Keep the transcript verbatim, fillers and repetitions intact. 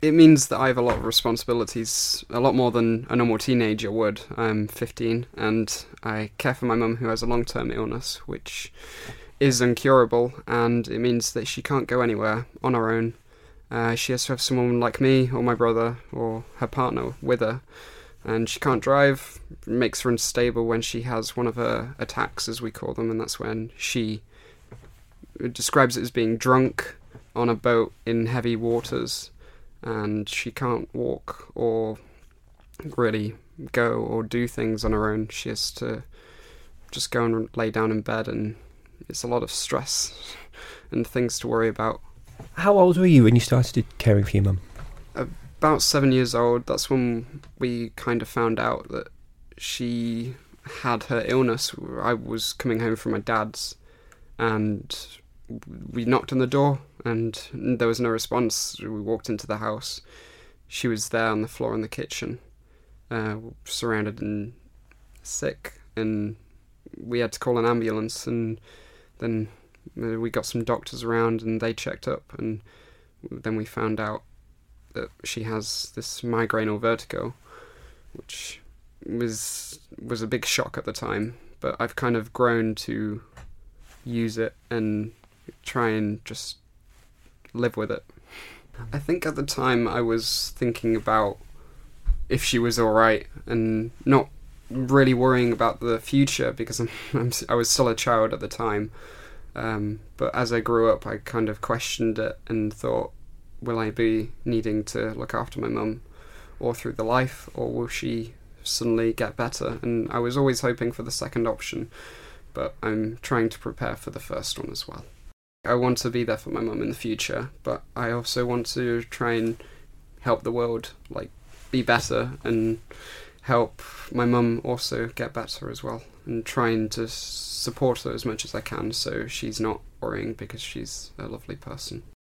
It means that I have a lot of responsibilities, a lot more than a normal teenager would. I'm fifteen, and I care for my mum who has a long-term illness, which is incurable, and it means that she can't go anywhere on her own. Uh, she has to have someone like me, or my brother, or her partner with her, and she can't drive. It makes her unstable when she has one of her attacks, as we call them, and that's when she describes it as being drunk on a boat in heavy waters, and she can't walk or really go or do things on her own. She has to just go and lay down in bed, and it's a lot of stress and things to worry about. How old were you when you started caring for your mum? About seven years old. That's when we kind of found out that she had her illness. I was coming home from my dad's, and we knocked on the door, and there was no response. We walked into the house. She was there on the floor in the kitchen, uh, surrounded and sick, and we had to call an ambulance, and then we got some doctors around, and they checked up, and then we found out that she has this migraine or vertigo, which was was a big shock at the time, but I've kind of grown to use it and try and just live with it. I think at the time I was thinking about if she was alright and not really worrying about the future, because I'm, I'm, I was still a child at the time. Um, but as I grew up, I kind of questioned it and thought, will I be needing to look after my mum all through the life, or will she suddenly get better? And I was always hoping for the second option, but I'm trying to prepare for the first one as well. I want to be there for my mum in the future, but I also want to try and help the world, like, be better, and help my mum also get better as well, and trying to support her as much as I can so she's not worrying, because she's a lovely person.